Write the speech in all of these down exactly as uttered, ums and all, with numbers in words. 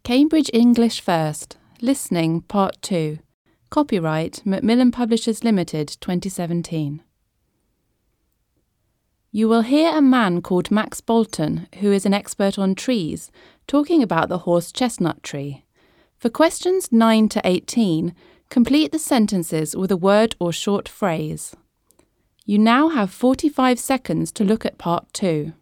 Cambridge English First, Listening Part two. Copyright Macmillan Publishers Limited twenty seventeen. You will hear a man called Max Bolton, who is an expert on trees, talking about the horse chestnut tree. For questions nine to eighteen, complete the sentences with a word or short phrase. You now have forty-five seconds to look at Part two.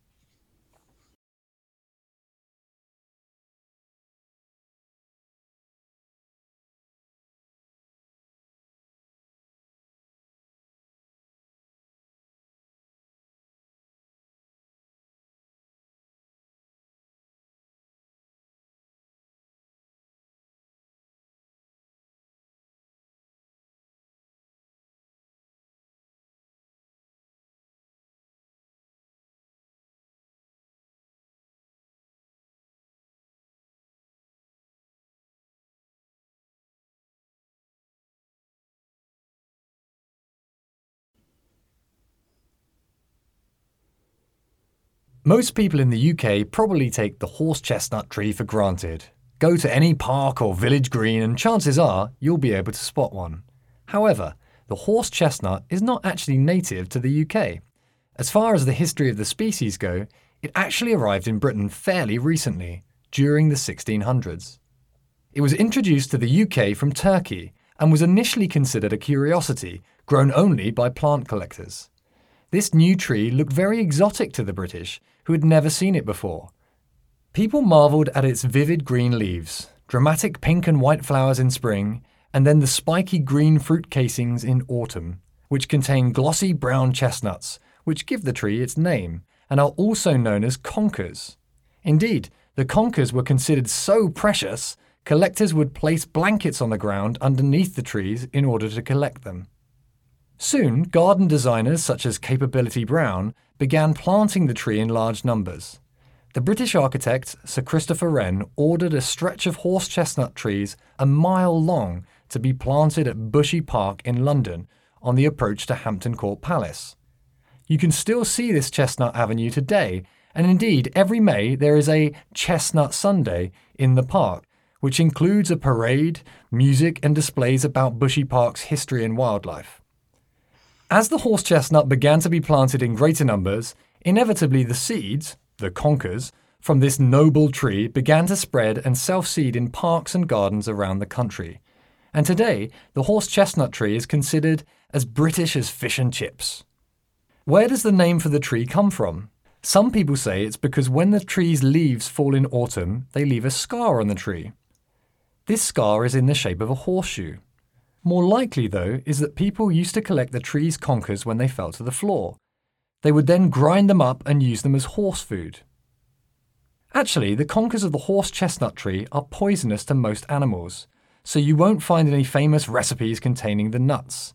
Most people in the U K probably take the horse chestnut tree for granted. Go to any park or village green and chances are you'll be able to spot one. However, the horse chestnut is not actually native to the U K. As far as the history of the species go, it actually arrived in Britain fairly recently, during the sixteen hundreds. It was introduced to the U K from Turkey and was initially considered a curiosity, grown only by plant collectors. This new tree looked very exotic to the British, who had never seen it before. People marvelled at its vivid green leaves, dramatic pink and white flowers in spring, and then the spiky green fruit casings in autumn, which contain glossy brown chestnuts, which give the tree its name, and are also known as conkers. Indeed, the conkers were considered so precious, collectors would place blankets on the ground underneath the trees in order to collect them. Soon, garden designers such as Capability Brown began planting the tree in large numbers. The British architect Sir Christopher Wren ordered a stretch of horse chestnut trees a mile long to be planted at Bushy Park in London on the approach to Hampton Court Palace. You can still see this chestnut avenue today, and indeed every May there is a Chestnut Sunday in the park, which includes a parade, music and displays about Bushy Park's history and wildlife. As the horse chestnut began to be planted in greater numbers, inevitably the seeds, the conkers, from this noble tree began to spread and self-seed in parks and gardens around the country. And today, the horse chestnut tree is considered as British as fish and chips. Where does the name for the tree come from? Some people say it's because when the tree's leaves fall in autumn, they leave a scar on the tree. This scar is in the shape of a horseshoe. More likely, though, is that people used to collect the tree's conkers when they fell to the floor. They would then grind them up and use them as horse food. Actually, the conkers of the horse chestnut tree are poisonous to most animals, so you won't find any famous recipes containing the nuts.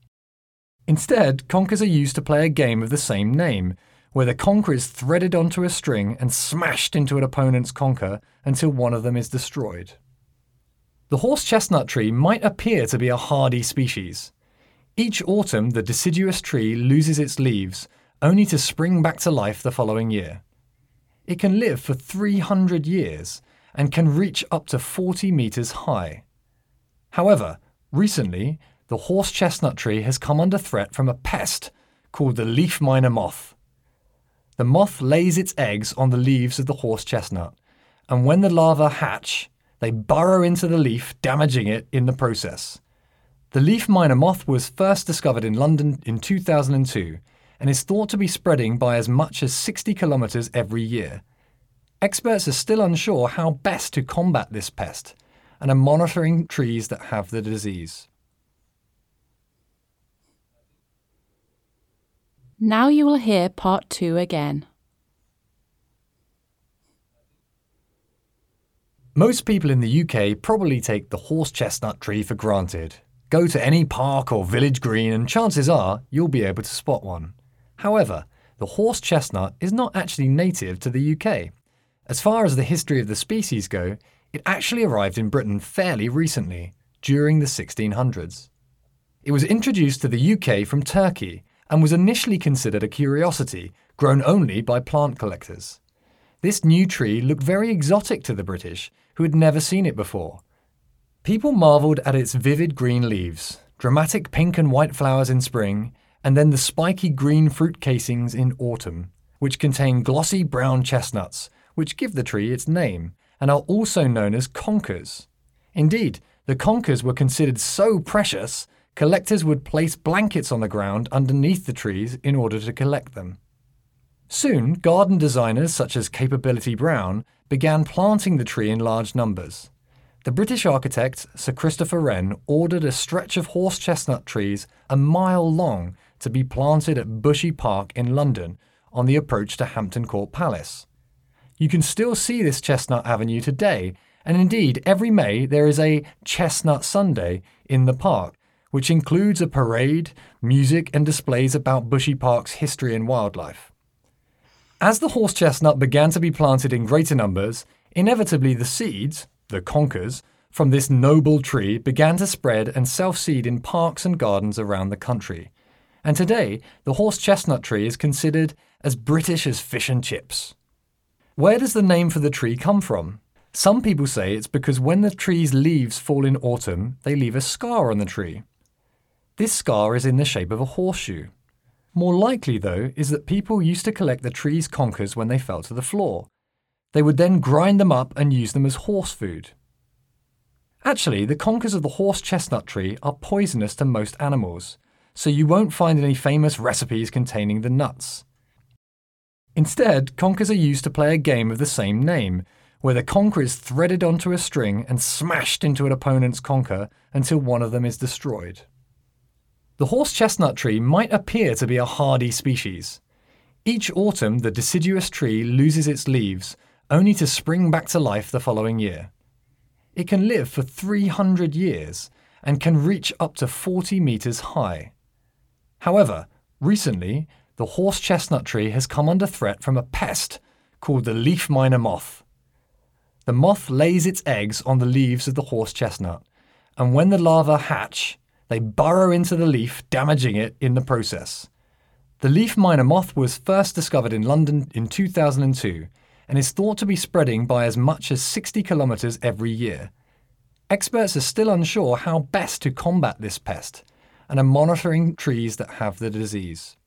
Instead, conkers are used to play a game of the same name, where the conker is threaded onto a string and smashed into an opponent's conker until one of them is destroyed. The horse chestnut tree might appear to be a hardy species. Each autumn, the deciduous tree loses its leaves, only to spring back to life the following year. It can live for three hundred years and can reach up to forty metres high. However, recently, the horse chestnut tree has come under threat from a pest called the leaf miner moth. The moth lays its eggs on the leaves of the horse chestnut, and when the larvae hatch, they burrow into the leaf, damaging it in the process. The leaf miner moth was first discovered in London in two thousand two and is thought to be spreading by as much as sixty kilometres every year. Experts are still unsure how best to combat this pest and are monitoring trees that have the disease. Now you will hear Part two again. Most people in the U K probably take the horse chestnut tree for granted. Go to any park or village green and chances are you'll be able to spot one. However, the horse chestnut is not actually native to the U K. As far as the history of the species go, it actually arrived in Britain fairly recently, during the sixteen hundreds. It was introduced to the U K from Turkey and was initially considered a curiosity, grown only by plant collectors. This new tree looked very exotic to the British, who had never seen it before. People marvelled at its vivid green leaves, dramatic pink and white flowers in spring, and then the spiky green fruit casings in autumn, which contain glossy brown chestnuts, which give the tree its name, and are also known as conkers. Indeed, the conkers were considered so precious, collectors would place blankets on the ground underneath the trees in order to collect them. Soon, garden designers such as Capability Brown began planting the tree in large numbers. The British architect Sir Christopher Wren ordered a stretch of horse chestnut trees a mile long to be planted at Bushy Park in London on the approach to Hampton Court Palace. You can still see this chestnut avenue today, and indeed every May there is a Chestnut Sunday in the park, which includes a parade, music and displays about Bushy Park's history and wildlife. As the horse chestnut began to be planted in greater numbers, inevitably the seeds, the conkers, from this noble tree began to spread and self-seed in parks and gardens around the country. And today, the horse chestnut tree is considered as British as fish and chips. Where does the name for the tree come from? Some people say it's because when the tree's leaves fall in autumn, they leave a scar on the tree. This scar is in the shape of a horseshoe. More likely, though, is that people used to collect the tree's conkers when they fell to the floor. They would then grind them up and use them as horse food. Actually, the conkers of the horse chestnut tree are poisonous to most animals, so you won't find any famous recipes containing the nuts. Instead, conkers are used to play a game of the same name, where the conker is threaded onto a string and smashed into an opponent's conker until one of them is destroyed. The horse chestnut tree might appear to be a hardy species. Each autumn, the deciduous tree loses its leaves, only to spring back to life the following year. It can live for three hundred years and can reach up to forty metres high. However, recently, the horse chestnut tree has come under threat from a pest called the leaf miner moth. The moth lays its eggs on the leaves of the horse chestnut, and when the larvae hatch, they burrow into the leaf, damaging it in the process. The leaf miner moth was first discovered in London in two thousand two and is thought to be spreading by as much as sixty kilometres every year. Experts are still unsure how best to combat this pest and are monitoring trees that have the disease.